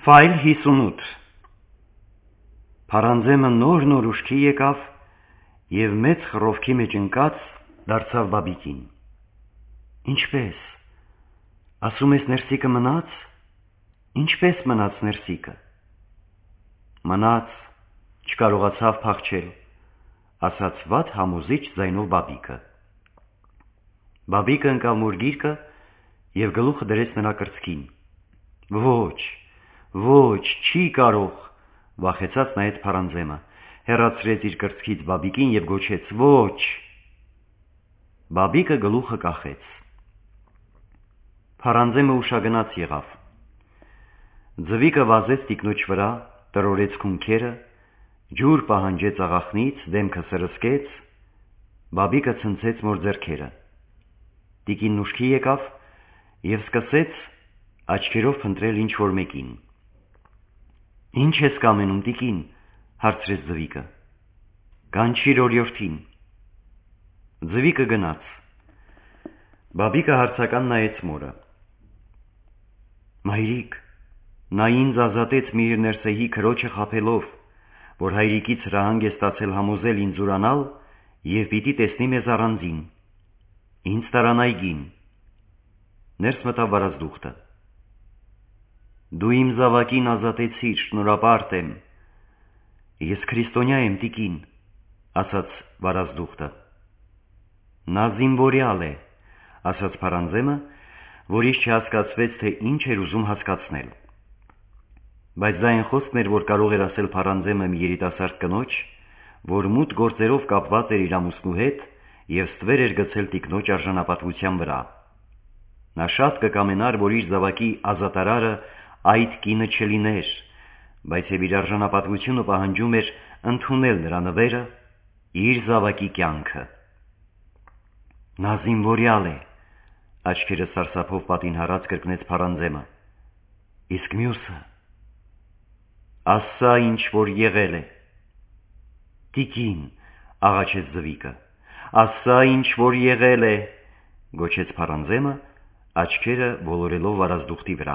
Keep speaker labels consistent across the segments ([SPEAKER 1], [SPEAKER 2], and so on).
[SPEAKER 1] Ֆայլ 58 Փարանձեմը նոր ուշքի եկավ և մեծ խռովքի մեջ ընկած դարձավ բաբիկին։ Ինչպես, ասում ես ներսիկը մնաց, ինչպես մնաց ներսիկը։ Մնաց, չկարողացավ փախչել, ասաց վատ համոզիչ ձայնով բաբիկը։ Բաբիկը ընկավ մոր գիրկը և գլուխը դրեց նրա կրծքին։ Ոչ, չի կարող, վախեցած նայեց Փարանձեմը, հեռացրեց իր կրծքից բաբիկին և գոչեց ոչ։ Բաբիկը գլուխը կախեց։ Փարանձեմը ուշագնաց եղավ։ Ձվիկը վազեց տիկնոջ վրա, տրորեց քունքերը, ջուր պահանջեց աղախնից, դեմքը սրսկեց, բաբիկը ցնցեց մոր ձեռքերը։ Տիկինն ուշքի եկավ և սկսեց աչքերով փնտրել ինչ-որ մեկին։ Ինչ ես կամենում, տիկին, հարցրեց ձվիկը։ Կանչիր օրիորդին։ Ձվիկը գնաց։ Բաբիկը հարցական նայեց մորը։ Մայրիկ, նա ինձ ազատեց մի իր ներսեհի քրոջը խաբելով, որ հայրիկից հրահանգ է ստացել համոզել ինձ ուրանալ և պիտի տեսնի մեզ առանձին։ Ինձ տարան այգին։ Ներս մտավ վարազդուխտը։ Դու իմ զավակին ազատեցիր, շնորհապարտ եմ։ Ես քրիստոնյա եմ, տիկին, ասաց վարազդուխտը։ Նա զինվորյալ է, ասաց Փարանձեմը, որից չհասկացվեց, թե ինչ էր ուզում հասկացնել։ Բայց դա այն խոսքն էր, որ կարող էր ասել Փարանձեմը մի երիտասարդ կնոջ, որ մութ գործերով կապված էր իր ամուսնու հետ և ստվեր էր գցել տիկնոջ արժանապատվության վրա։ Նա շատ կկամենար, որ իր զավակի ազատարարը այդ կինը չլիներ, բայց և իր արժանապատվությունը պահանջում էր ընդունել նրա նվերը, իր զավակի կյանքը։ Նա զինվորյալ է, աչքերը սարսափով պատին հառած կրկնեց Փարանձեմը։ Իսկ մյուսը։ Ասա ինչ որ եղել է։ Տիկին, աղաչեց ձվիկը, ասա ինչ որ եղել է, գոչեց Փարանձեմը, աչքերը ոլորելով վարազդուխտի վրա։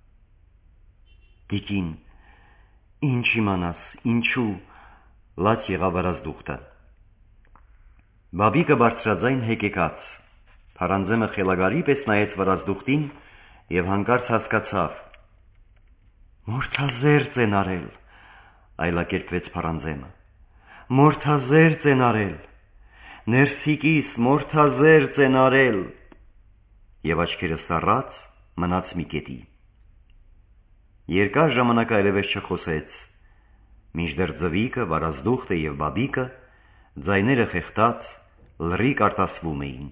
[SPEAKER 1] Տիկին, ինչ իմանաս, ինչու, լաց եղավ վարազդուխտը։ Բաբիկը բարձրաձայն հեկեկաց։ Փարանձեմը խելագարի պես նայեց վարազդուխտին և հանկարծ հասկացավ։ Մորթազերծ են արել, այլակերպվեց Փարանձեմը։ Մորթազերծ են արել, ներսիկիս մորթազերծ են արել։ Եվ աչքերը սառած մնաց մի կետի։ Երկար ժամանակ այլևս չխոսեց, մինչդեռ ձվիկը, վարազդուխտը և բաբիկը ձայները խեղդած լռիկ արտասվում էին։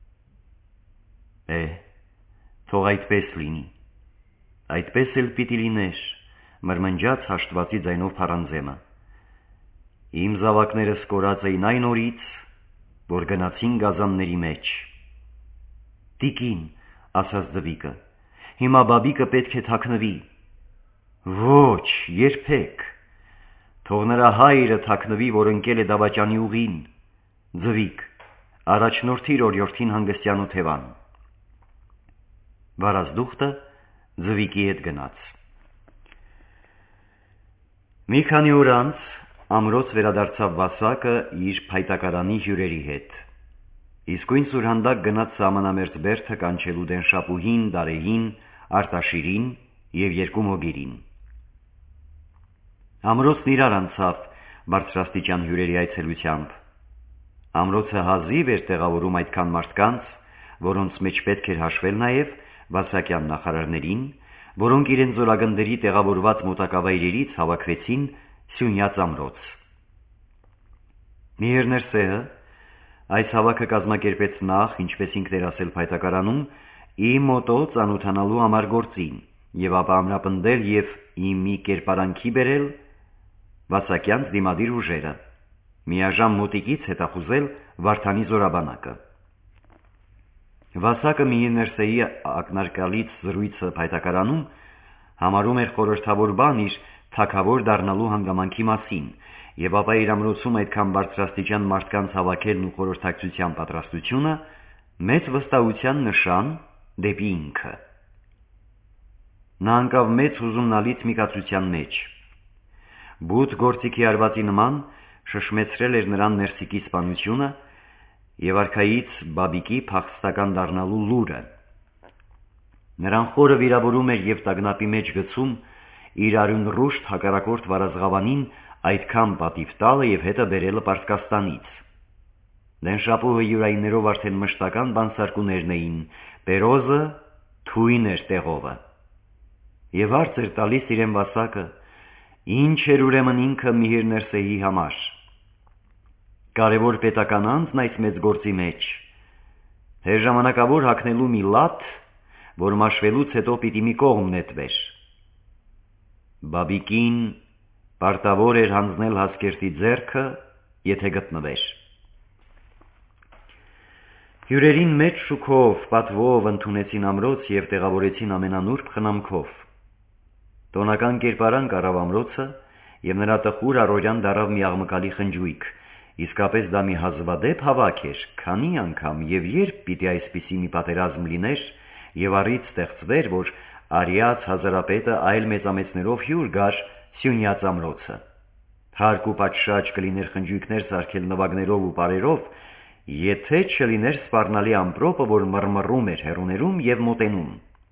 [SPEAKER 1] Թող այդպես լինի, այդպես էլ պիտի լիներ, մրմնջաց հաշտվածի ձայնով Փարանձեմը։ Իմ զավակները սկորած էին այն օրից, որ գնացին գազանների մեջ։ Տիկին, ասաց ձվիկը, հիմա բաբիկը պետք է թաքնվի։ Ոչ, երբեք։ Թող նրա հայրը թաքնվի, որ ընկել է դավաճանի ուղին։ Ձվիկ, առաջնորդիր օրիորդին հանգստյան օթևան։ Վարազդուխտը ձվիկի հետ գնաց։ Մի քանի օր անց ամրոց վերադարձավ Վասակը իր փայտակարանի հյուրերի հետ։ Իսկույն սուրհանդակ գնաց սահմանամերձ բերդը կանչելու Դենշապուհին, Դարեհին, Արտաշիրին և երկու մոգիրին։ Ամրոցն իրար անցավ բարձրաստիճան հյուրերի այցելությամբ։ Ամրոցը հազիվ էր տեղավորում այդքան մարդկանց, որոնց մեջ պետք էր հաշվել նաև վասակյան նախարարներին, որոնք իրենց զորագնդերի տեղավորված մոտակավայրերից հավաքվեցին Սյունյաց ամրոց։ Միհեր Ներսեհը այս հավաքը կազմակերպեց նախ, ինչպես ինքն էր ասել փայտակարանում, իմ մոտով ծանոթանալու համար գործին, և ապա ամրապնդել և իմ մի կերպարանքի բերել վասակյանց դիմադիր ուժերը, միաժամ մոտիկից հետախուզել Վարդանի զորաբանակը։ Վասակը Միհիր Ներսեի ակնարկալից զրույցը փայտակարանում համարում էր խորհրդավոր բան իր թագավոր դառնալու հանգամանքի մասին, և ապա իր ամրոցում այդքան բարձրաստիճան մարդկանց հավաքելն ու խորհրդակցության պատրաստությունը, մեծ վստահության նշան դեպի ինքը։ Նա ընկավ մեծ հուզումնալից մի կացության մեջ։ Բութ գործիքի արվածի նման շշմեցրել էր նրան ներսիկի սպանությունը և արքայից Բաբիկի փախստական դառնալու լուրը։ Նրան խորը վիրավորում էր և տագնապի մեջ գցում իր արյուն ռուշտ հակառակորդ վարազղավանին այդքան պատիվ տալը և հետը բերելը Պարսկաստանից։ Դենշապուհը յուրայիններով արդեն մշտական բանսարկուներն էին, Պերոզը թույն էր տեղովը։ Եվ հարց էր տալիս իրեն Վասակը, ինչ էր ուրեմն ինքը Միհիր Ներսեի համար։ Կարևոր պետական անձն այս մեծ գործի մեջ, թե ժամանակավոր հագնելու մի լաթ, որ մաշվելուց հետո պիտի մի կողմ նետվեր։ Բաբիկին պարտավոր էր հանձնել Հասկերտի ձեռքը, եթե գտնվեր։ Հյուրերին մեծ շուքով, պատվով ընդունեցին ամրոց և տեղավորեցին ամենանուրբ խնամքով։ Տոնական կերպարանք առավ ամրոցը, և նրա տխուր առօրյան դառավ մի աղմկալի խնջույք, իսկապես դա մի հազվադեպ հավաք էր, քանի անգամ և երբ պիտի այսպիսի մի պատերազմ լիներ և առիթ ստեղծվեր, որ Արիաց հազարապետը այլ մեծամեծներով հյուր գար Սյունյաց ամրոցը։ Հարկ ու պատշաճ կլիներ խնջույքներ սարքել նվագներով ու պարերով, եթե չլիներ սպառնալի ամպրոպը, որ մռմռում էր հեռուներում և մոտենում։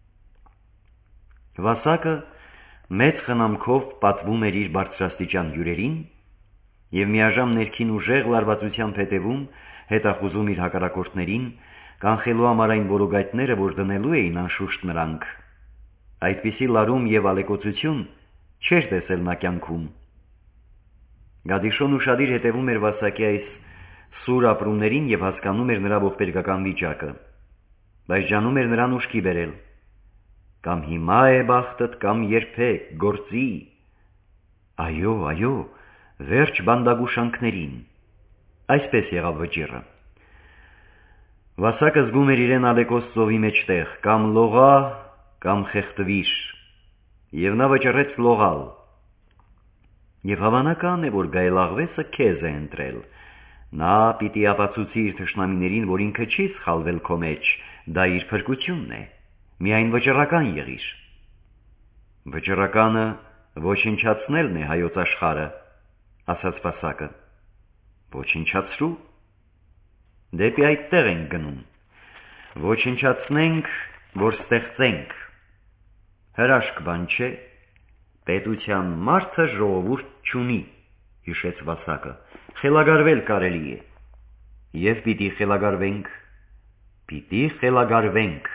[SPEAKER 1] Վասակը մեծ խնամքով պատվում էր իր բարձրաստիճան հյուրերին և միաժամ ներքին ուժեղ լարվածությամբ հետևում, հետախուզում իր հակառակորդներին, կանխելու համար այն որոգայթները, որ դնելու էին անշուշտ նրանք։ Այդպիսի լարում և ալեկոծություն չէր տեսել նա կյանքում։ Գադիշոն ուշադիր հետևում էր Վասակի այս սուր ապրումներին և հասկանում էր նրա ողբերգական վիճակը, բայց ջանում էր նրան ուշքի բերել։ Կամ հիմա է բախտդ, կամ երբեք, գործի։ Այո, այո, վերջ բանդագուշանքներին։ Այսպես եղավ վճիռը։ Վասակը զգում էր իրեն ալեկոծ ծովի մեջտեղ, կամ լողա, կամ խեղդվիր, և նա վճռեց լողալ։ Եվ հավանական է, որ գայլաղվեսը քեզ է ընտրել։ Նա պիտի ապացուցի իր թշնամիներին, որ ինքը չի սխալվել քո մեջ, դա իր փրկությունն է, միայն վճռական եղիր։ Վճռականը ոչնչացնելն է հայոց աշխարհը, ասաց Վասակը։ Ոչնչացրու։ Դեպի այդտեղ ենք գնում։ Ոչնչացնենք, որ ստեղծենք։ Հրաշք բան չէ, պետության մարդը ժողովուրդ չունի, հիշեց Վասակը, խելագարվել կարելի է։ Եվ պիտի խելագարվենք, պիտի խելագարվենք։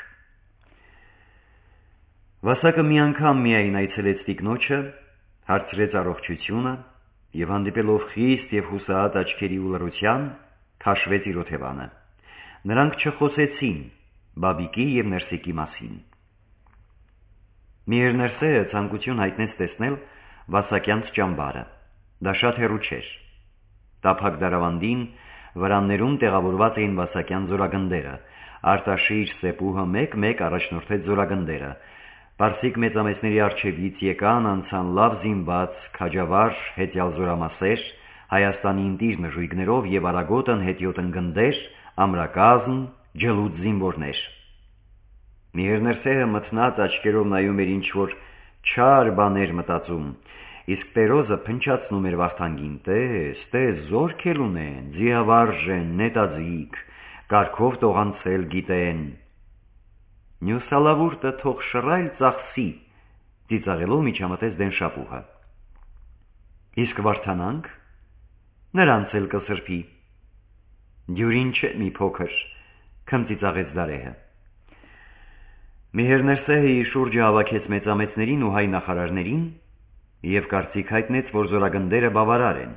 [SPEAKER 1] Վասակը մի անգամ միայն այցելեց տիկնոջը, հարցրեց առողջությունը և հանդիպելով խիստ և հուսահատ աչքերի ու լռության, քաշվեց իր օթևանը։ Նրանք չխոսեցին Բաբիկի և Ներսիկի մասին։ Միհիր Ներսեը ցանկություն հայտնեց տեսնել Վասակյանց ճամբարը։ Դա շատ հեռու չէր։ Տափակ դարավանդին վրաններում տեղավորված էին Վասակյան զորագնդերը, Արտաշիր Սեպուհը մեկ-մեկ առաջնորդեց զորագնդերը։ Պարսիկ մեծամեծների առջևից եկան, անցան լավ զինված, քաջավար հետյալ զորամասեր, Հայաստանի ընտիր նժույգներով և արագոտն հետիոտն գնդեր, ամրակազմ, ջլուդ զինվորներ։ Միհիր Ներսեը մթնած աչքերով նայում էր ինչ-որ չար բաներ մտածում, իսկ Պերոզը փնչացնում էր Վախթանգին. տես, զորք էլ ունեն, ձիավարժ են, նետաձիգ, կարգով տողանցել գիտեն։ Նյուսալավուրտը թող շռայլ ծախսի, ծիծաղելով միջամտեց Դենշապուհը։ Իսկ Վարդանանք, նրանց էլ կսրբի։ Դյուրին չէ մի փոքր, քմծիծաղեց Դարեհը։ Միհիր Ներսեը իր շուրջը հավաքեց մեծամեծներին ու հայ նախարարներին և կարծիք հայտնեց, որ զորագնդերը բավարար են։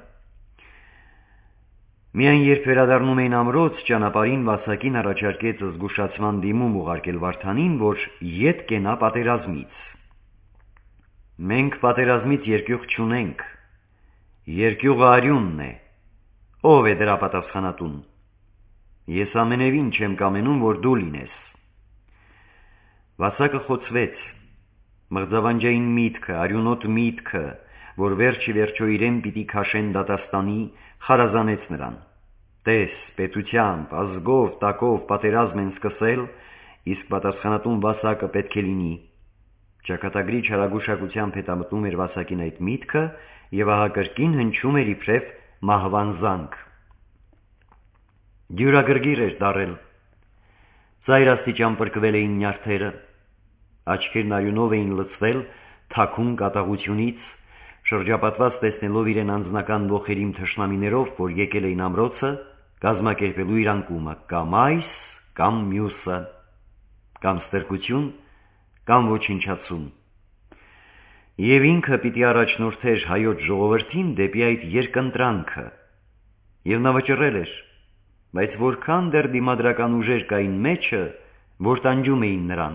[SPEAKER 1] Միայն երբ վերադառնում էին ամրոց, ճանապարհին Վասակին առաջարկեց զգուշացման դիմում ուղարկել Վարդանին, որ ետ կենա պատերազմից։ Մենք պատերազմից երկյուղ չունենք, երկյուղը արյունն է, ով է դրա պատասխանատուն։ Ես ամենևին չեմ կամենում, որ դու լինես։ Վասակը խոցվեց, մղձավանջային միտքը, արյունոտ միտքը, որ վերջի վերջո իրեն պիտի քաշեն դատաստանի, խարազանեց նրան։ Տես, պետությամբ, ազգով, տակով պատերազմ են սկսել, իսկ պատասխանատուն Վասակը պետք է լինի։ Ճակատագրի չարագուշակությամբ հետամտնում էր Վասակին այդ միտքը և ահա կրկին հնչում էր իբրև մահվան զանգ։ Դյուրագրգիռ էր դառել։ Ծայրաստիճան պրկվել էին նյարդերը, աչքերն արյունով էին լցվել թաքուն կատաղությունից, շրջապատված տեսնելով իրեն անձնական ոխերիմ թշնամիներով, որ եկել էին ամրոցը, կազմակերպելու իր անկումը, կամ այս, կամ մյուսը, կամ ստրկություն, կամ ոչնչացում։ Եվ ինքը պիտի առաջնորդեր հայոց ժողովրդին դեպի այդ երկընտրանքը, և նա վճռել էր, բայց որքան դեռ դիմադրական ուժեր կային մեջը, որ տանջում էին նրան։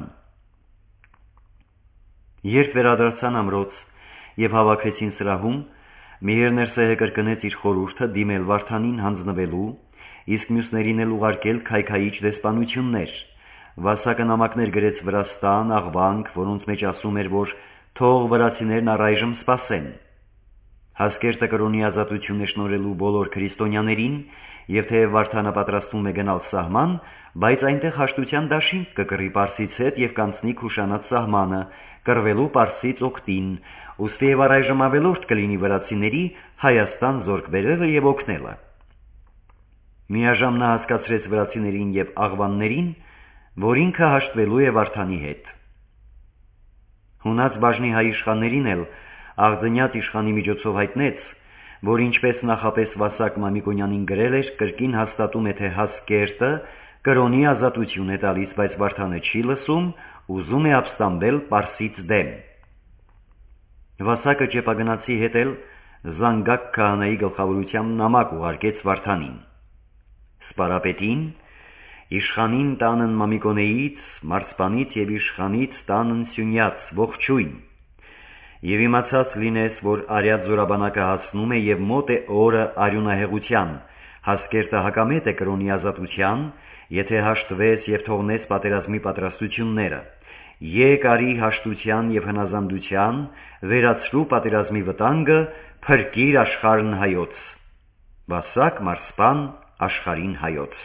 [SPEAKER 1] Երբ վերադարձան ամրոց և հավաքվեցին սրահում, Միհր Ներսեհը կրկնեց իր խորհուրդը դիմել Վարդանին հանձնվելու, իսկ մյուսներին էլ ուղարկել քայքայիչ դեսպանություններ։ Վասակը նամակներ գրեց Վրաստան, աղվանք, որոնց մեջ ասում էր, որ թող վրացիներն առայժմ սպասեն։ Հասկերտը կրոնի ազատություն է շնորհելու բոլոր քրիստոնյաներին, և թեև Վարդանը պատրաստվում է գնալ սահման, բայց այնտեղ հաշտության դաշինք կկռի Պարսից հետ և կանցնի Քուշանած սահմանը, կռվելու Պարսից օգտին, ուստի և առայժմ ավելորդ կլինի վրացիների Հայաստան զորք բերելը և օգնելը։ Միաժամ նա հասկացրեց վրացիներին և աղվաններին, որ ինքը հաշտվելու է Վարդանի հետ։ Հունած բաժնի հայ իշխաններին էլ աղձնյաց իշխանի միջոցով հայտնեց, որ ինչպես նախապես Վասակ Մամիկոնյանին գրել էր, կրկին հաստատում է, թե Հասկերտը կրոնի ազատություն է տալիս, բայց Վարդանը չի լսում, ուզում է ապստամբել Պարսից դեմ։ Վասակը ճեպագնացի հետ էլ Զանգակ քահանայի գլխավորությամբ նամակ ուղարկեց Վարդանին։ Սպարապետին, իշխանին տանն Մամիկոնեից, մարզպանից և իշխանից տանն Սյունյաց, ողջույն, և իմացած լինես, որ արյատ զորաբանակը հասնում է և մոտ է օրը արյունահեղության, Հասկերտը հակամետ է կրոնի ազատության, եթե հաշտվես և թողնես պատերազմի պատրաստությունները, եկ արի հաշտության և հնազանդության, վերացրու պատերազմի վտանգը, փրկիր աշխարհն հայոց։ Վասակ մարզպան աշխարհին հայոց։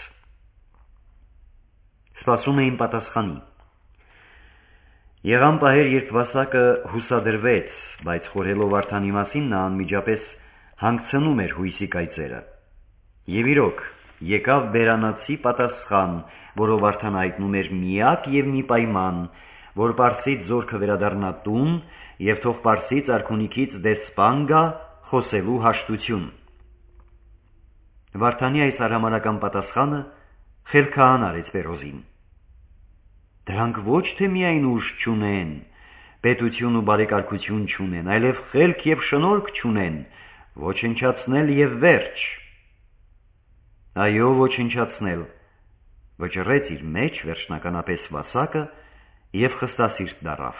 [SPEAKER 1] Սպասում էին պատասխանի։ Եղան պահեր, երբ Վասակը հուսադրվեց, բայց խորհելով Վարդանի մասին նա անմիջապես հանգցնում էր հույսի կայծերը։ Եվ իրոք եկավ բերանացի պատասխան, որով Վարդանը հայտնում էր միակ և մի պայման, որ Պարսից զորքը վերադառնա տուն և թող Պարսից արքունիքից դեսպան գա խոսելու հաշտություն։ Վարդանի այս արհամարհական պատասխանը խելքահան արեց Պերոզին։ Դրանք ոչ թե միայն ուժ չունեն, պետություն ու բարեկարգություն չունեն, այլև խելք և շնորհք չունեն, ոչնչացնել և վերջ։ Այո, ոչնչացնել, վճռեց իր մեջ վերջնականապես Վասակը և խստասիրտ դառավ։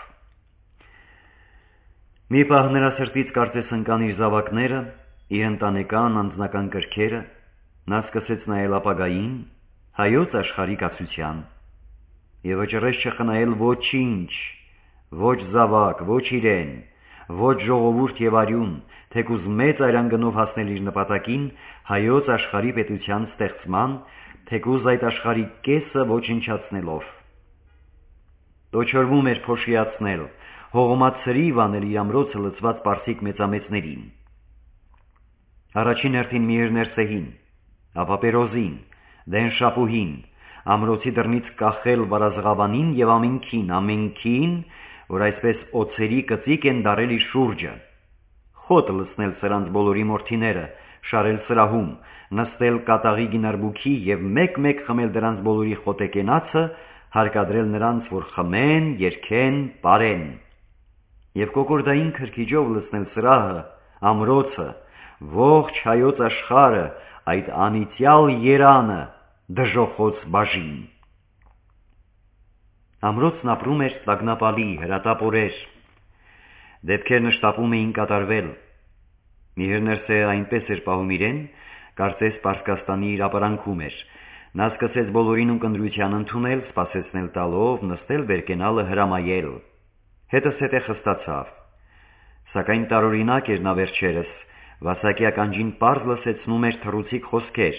[SPEAKER 1] Մի պահ նրա սրտից կարծես ընկան իր զավակները, իր ընտանեկան անձնական կրքերը, նա սկսեց նայել ապագային, հայոց աշխարհի կացության, և վճռեց չխնայել ոչինչ, ոչ զավակ, ոչ իրեն, ոչ ժողովուրդ և արյուն, թեկուզ մեծ այրանգնով հասնել իր նպատակին, հայոց աշխարհի պետության ստեղծման, թեկուզ այդ աշխարհի կեսը ոչնչացնելով։ Տոչորվում էր փոշիացնել, հողմացրիվ անել իր ամրոցը լցված պարսիկ մեծամեծներին։ Առաջին հերթին Միհր Ներսեհին, ապա Պերոզին, դեն Շապուհին, ամրոցի դռնից կախել վարազղավանին և ամենքին, որ այսպես օձերի կծիկ են դարել իր շուրջը, խոտ լցնել սրանց բոլորի մորթիները, շարել սրահում, նստել կատաղի գինարբուքի և մեկ-մեկ խմել դրանց բոլորի խոտեկենացը, հարկադրել նրանց, որ խմեն, երգեն, պարեն, և կոկորդային քրքիջով լցնել սրահը, ամրոցը, ողջ հայոց աշխարհը, այդ անիծյալ երանը, դժոխոց բաժին։ Ամրոցն ապրում էր տագնապալի, հրատապ օրեր, դեպքերն շտապում էին կատարվել։ Միհր Ներսեհը այնպես էր պահում իրեն, կարծես Պարսկաստանի իր ապարանքում էր։ Նա սկսեց բոլորին ունկնդրության ընդունել, սպասեցնել տալով, նստել վերկենալը հրամայել։ Հետզհետե խստացավ։ Սակայն տարօրինակ էր նա վերջերս, Վասակի ականջին պարզ լսեցնում էր թռուցիկ խոսքեր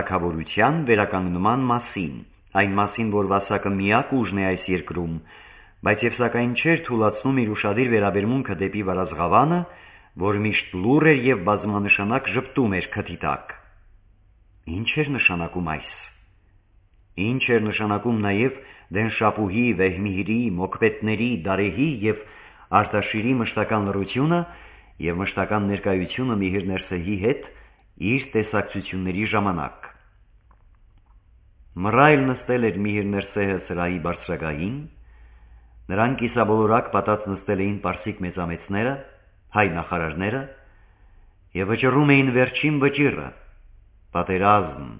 [SPEAKER 1] թագավորության վերականգնման մասին, այն մասին, որ Վասակը միակ ուժն է այս երկրում, բայց եւ սակայն չէր թուլացնում իր ուշադիր վերաբերմունքը դեպի վարազղավանը, որ միշտ լուռ էր եւ բազմանշանակ ժպտում էր քթի տակ։ Ինչ էր նշանակում այս։ Ինչ էր նշանակում նաեւ Դենշապուհի, Վեհմիհիրի, Մոկպետների, Դարեհի եւ Արտաշիրի մշտական լռությունը եւ մշտական ներկայությունը Միհիր Ներսեհի հետ իր տեսակցությունների ժամանակ։ Մռայլ նստել էր Միհիր Ներսեհը սրահի բարձրագահին, նրան կիսաբոլորակ պատած նստել էին պարսիկ մեծամեծները, հայ նախարարները եւ վճռում էին վերջին վճիռը՝ պատերազմ։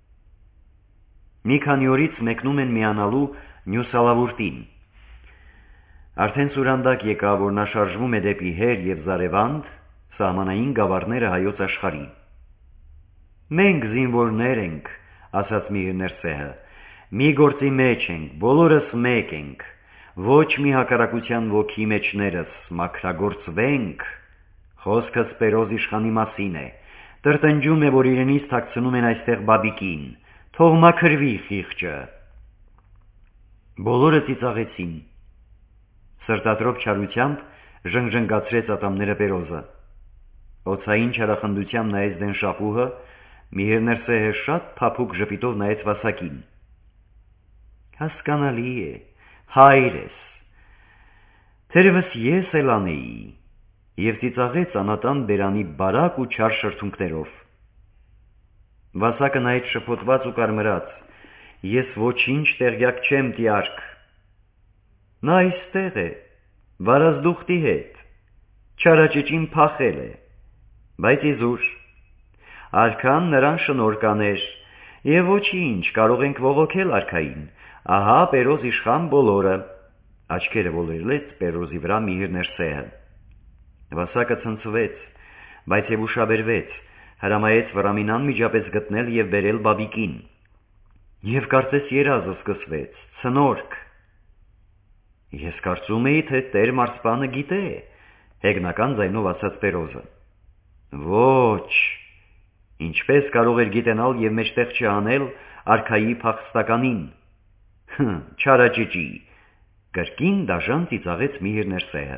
[SPEAKER 1] Մի քանի օրից մեկնում են միանալու Նյուսալավուրտին։ Արդեն սուրանդակ եկավ, որ նա շարժվում է դեպի Հեր եւ Զարևանդ, սահմանային գավառները հայոց աշխարհի։ Մենք զինվորներ ենք, ասաց Միհիր Ներսեհը, մի գործի մեջ ենք, բոլորս մեկ ենք, ոչ մի հակառակության ոգի մեջներս, մաքրագործվենք, խոսքս Պերոզ իշխանի մասին է, տրտնջում է, որ իրենից թաքցնում են այստեղ բաբիկին, թող մաքրվի խիղճը։ Բոլորը ծիծաղեցին։ Սրտատրոփ չարությամբ ժնգժնգացրեց ատամները Պերոզը։ Օձային չարախնդությամբ նայեց Դենշապուհը, Միհիր Ներսեհը շատ փափուկ ժպիտով նայեց Վասակին։ Հասկանալի է, հայր ես։ Թերևս ես էլ անեի, եւ ծիծաղեց անատան բերանի բարակ ու չար շրթունքներով։ Վասակը նայեց շփոթված ու կարմրած։ Ես ոչինչ տեղյակ չեմ, տիարք։ Նա այստեղ է, վարազդուխտի հետ, չարաճճին փախել է, բայց իզուր։ Արքան նրան շնորհ կաներ, եւ ոչինչ, կարող ենք ողոքել արքային, ահա Պերոզ իշխան բոլորը։ Աչքերը ոլորելեց Պերոզի վրա Միհիր Ներսեհը։ Վասակը ցնցվեց, բայց եւ ուշաբերվեց, հրամայեց Վռամին անմիջապես գտնել եւ բերել բաբիկին։ Եվ կարծես երազը սկսվեց, ցնորք։ Ես կարծում էի, թե Տեր մարզպանը գիտե, հեգնական ձայնով ասաց Պերոզը։ Ոչ, ինչպես կարող էր գիտենալ եւ մեջտեղ չանել արքայի փախստականին։ Չարաճճի, կրկին դաժան ծիծաղեց Միհիր Ներսեհը։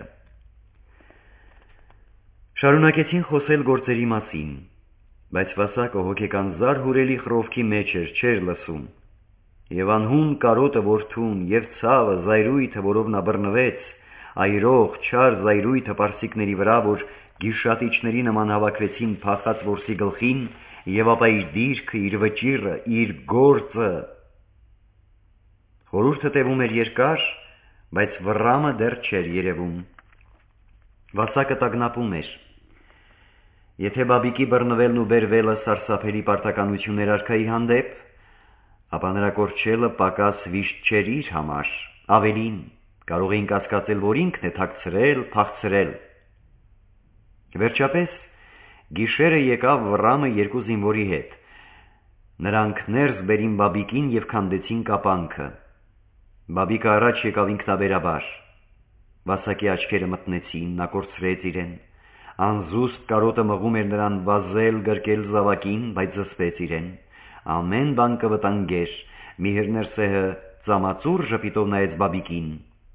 [SPEAKER 1] Շարունակեցին խոսել գործերի մասին, բայց Վասակը հոգեկան զարհուրելի խռովքի մեջ էր, չէր լսում։ Եվ անհուն կարոտը որդուն, եւ ցավը, զայրույթը, որով նա բռնվեց, այրող, չար զայրույթը պարսիկների վրա, որ գիշատիչների նման հավաքվեցին փախած որսի գլխին, եւ ապա իր դիրքը, իր վճիռը, իր գործը։ Խորհուրդը տևում էր երկար, բայց Վռամը դեռ չէր երևում։ Վասակը տագնապում էր։ Եթե բաբիկի բռնվելն ու բերվելը սարսափելի պարտականություններ արքայի հանդեպ, ապա նրա կորչելը պակաս վիշտ չէր իր համար, ավելին, կարող էին կասկածել, որ ինքն է թաքցրել, փախցրել։ Վերջապես գիշերը եկավ Վռամը երկու զինվորի հետ։ Նրանք ներս բերին բաբիկին եւ քանդեցին կապանքը։ Բաբիկը առաջ եկավ ինքնաբերաբար։ Վասակի աչքերը մտնեցին, նա կորցրեց իրեն։ Անզուսպ կարոտը մղում էր նրան վազել, գրկել զավակին, բայց զսպեց իրեն։ Ամեն բան կվտանգեր։ Միհիր Ներսեհը ծամածուր ժպիտով նայեց բաբիկին։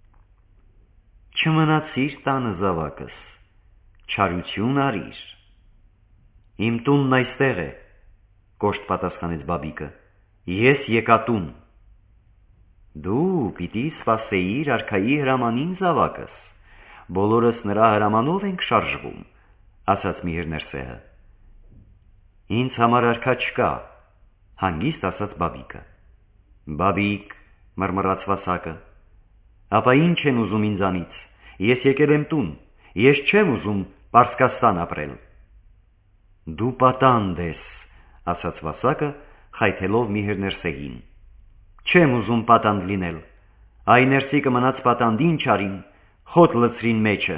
[SPEAKER 1] Չմնացիր տանը զավակս, չարություն արիր։ Իմ տունն այստեղ է, կոշտ պատասխանեց բաբիկը։ Ես եկա տուն։ Դու պիտի սպասեիր արքայի հրամանին զավակս, բոլորս նրա հրամանով ենք շարժվում, ասաց Միհիր Ներսեհը։ Ինձ համար արքա չկա, հանգիստ ասաց բաբիկը։ Բաբիկ, մռմռաց Վասակը, ապա ինչ են ուզում ինձանից, ես եկել եմ տուն, ես չեմ ուզում Պարսկաստան ապրել։ Դու պատանդ ես, ասաց Վասակը, խայթելով Միհիր Ներսեհին։ Չեմ ուզում պատանդ լինել, այ ներսիկը մնաց պատանդ ինչ արին, խոտ լցրին մեջը։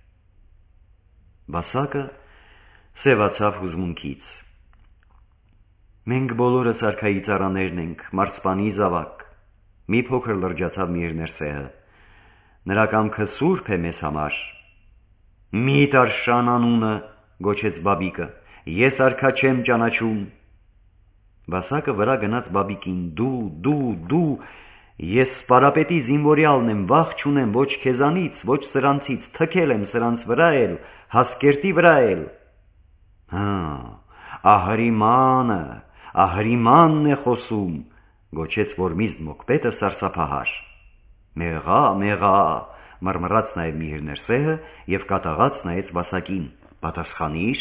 [SPEAKER 1] Վասակը սևացավ հուզմունքից։ Մենք բոլորս արքայի ծառաներն ենք, մարզպանի զավակ, մի փոքր լրջացավ Միհիր Ներսեհը։ Նրա կամքը սուրբ է մեզ համար։ Մի տար շան անունը, գոչեց բաբիկը, ես արքա չեմ ճանաչում։ Վասակը վրա գնաց բաբիկին, դու, Ես սպարապետի զինվորյալն եմ, վախ չունեմ ոչ քեզանից, ոչ սրանցից, թքել եմ սրանց վրա էլ, հասկերտի վրա էլ։ Ահրիմանն է խոսում, գոչեց Որմիզդ Մոկպետը սարսափահար։ Մեղա, մռմռաց նաև Միհր Ներսեհը և կատաղած նայեց Վասակին, պատասխանիր։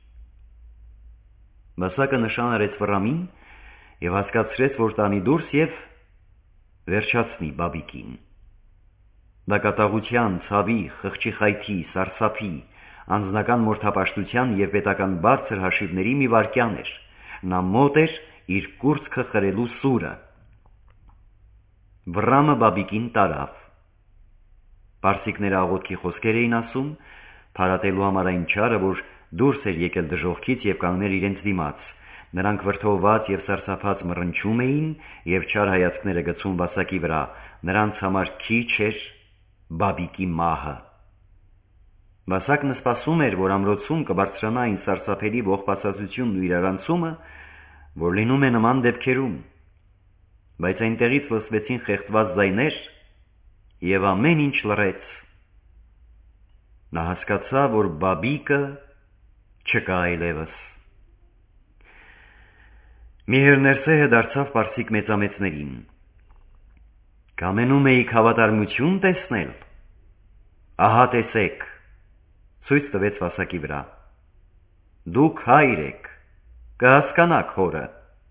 [SPEAKER 1] Վասակը նշան արեց վռամին և հասկացրեց, որ տանի դուրս և վերջացնի Բաբիկին։ Դա կատաղության, ցավի, խղճի խայթի, սարսափի, անձնական մորթապաշտության և պետական բարձր հաշիվների մի վայրկյան էր։ Նա մոտ էր իր կուրծքը խրելու սուրը։ Վռամը Բաբիկին տարավ։ Պարսիկները աղոթքի խոսքեր էին ասում, փարատելու համար այն չարը, որ դուրս էր եկել դժոխքից և կանգնել իրենց դիմաց։ Նրանք վրդովված և սարսափած մռնչում էին և չար հայացքները գցում Վասակի վրա։ Նրանց համար քիչ էր Բաբիկի մահը։ Վասակն սպասում էր, որ ամրոցում կբարձրանա այն սարսափելի ողբասացությունն ու իրարանցումը, որ լինում է նման դեպքերում, բայց այնտեղից լսվեցին խեղդված ձայներ և ամեն ինչ լռեց։ Նա հասկացավ, որ Բաբիկը չկա այլևս։ Միհր Ներսեհը դարձավ պարսիկ մեծամեծներին։ Կամենում էիք հավատարմություն տեսնել։ Ահա տեսեք, ցույց տվեց Վասակի վրա։ Դուք հայր եք, կհասկանաք հորը։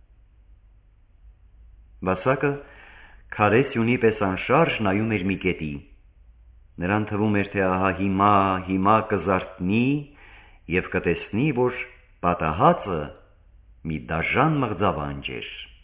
[SPEAKER 1] Վասակը քարե սյունի պես անշարժ նայում էր մի կետի։ Նրան թվում էր, թե ահա հիմա կզարթնի և կտեսնի, որ պատահածը մի դաժան մղձավանջ էր։